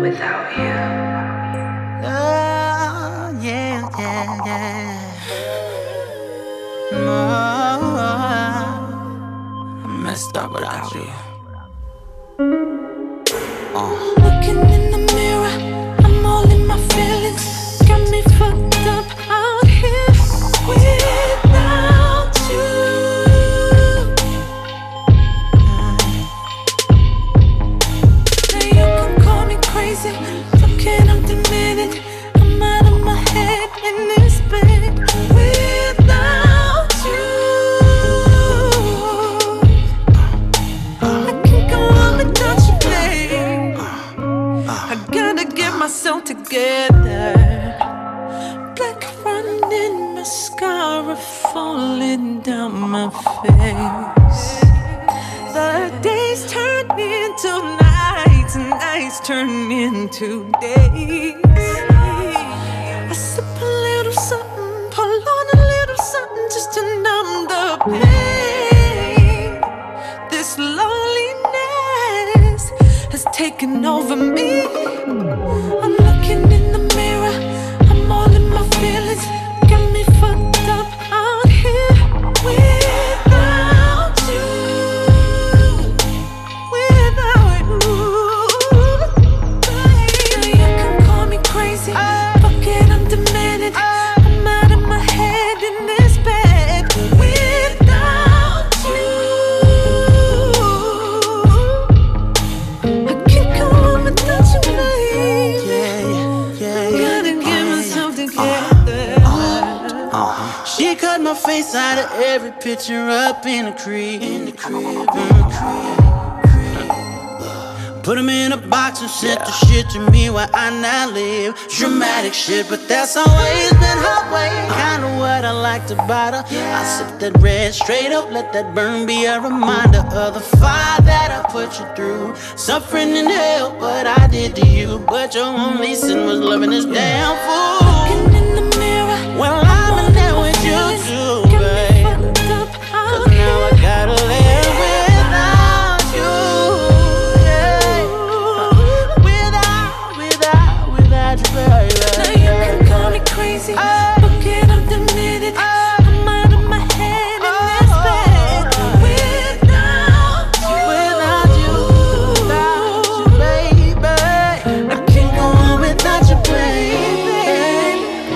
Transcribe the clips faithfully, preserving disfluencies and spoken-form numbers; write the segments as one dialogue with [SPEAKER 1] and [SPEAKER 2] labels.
[SPEAKER 1] without you.
[SPEAKER 2] Oh, yeah, yeah, yeah. Oh, I messed up without you. Uh.
[SPEAKER 3] Looking in the mirror, I'm all in my feelings. Got me fucked up out here without you. Now you can call me crazy, fucking I'm demented. I'm out of my head in this bed without you. I can't go on without you, babe. I gotta get myself together. Black running mascara falling down my face. The days turn into nights and nights turn into days. I sip a little something, pull on a little something just to numb the pain. This loneliness has taken over me. I'm looking in the mirror, I'm all in my feelings. Got me fucked up out here without you, without you. Now you can call me crazy, fuck it, I'm demented. I'm out of my head in this bed without you. I can't go on without you, baby.
[SPEAKER 2] Yeah, yeah, yeah.
[SPEAKER 3] Gotta get myself together.
[SPEAKER 2] She cut my face out of every picture up in the crib. In the crib, put them in a box and sent the shit to me where I now live. Dramatic shit, but that's always been her way. Kinda what I liked about her. I sip that red straight up, let that burn be a reminder of the fire that I put you through. Suffering in hell, what I did to you. But your only sin was loving this damn fool.
[SPEAKER 3] Looking in the mirror,
[SPEAKER 2] Well, I'm in there with you too, babe. Cause now I gotta live without you, yeah. Without, without, without you, baby.
[SPEAKER 3] Now you can call me crazy, fuck it, I'm demented. I'm out of my head in this bed without you,
[SPEAKER 2] Without you, without you, baby. I can't go on without you, baby.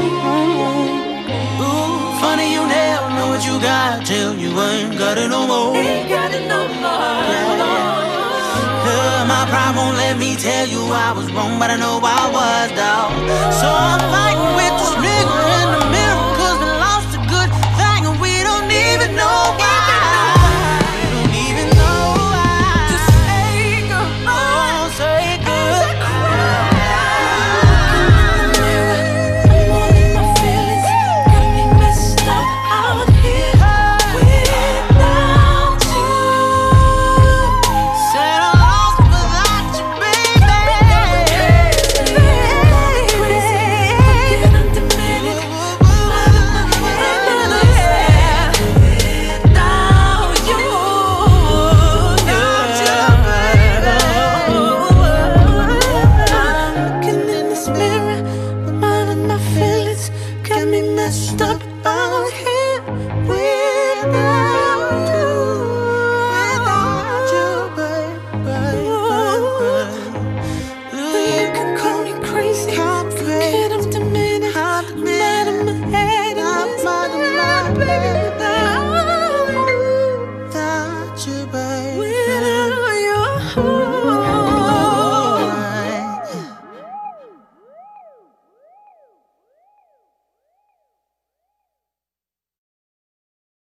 [SPEAKER 2] Ooh, funny you never know what you got till you ain't got it no more.
[SPEAKER 3] ain't got it no more.
[SPEAKER 2] Uh, my pride won't let me tell you I was wrong, but I know I was, dog. So I'm fighting with this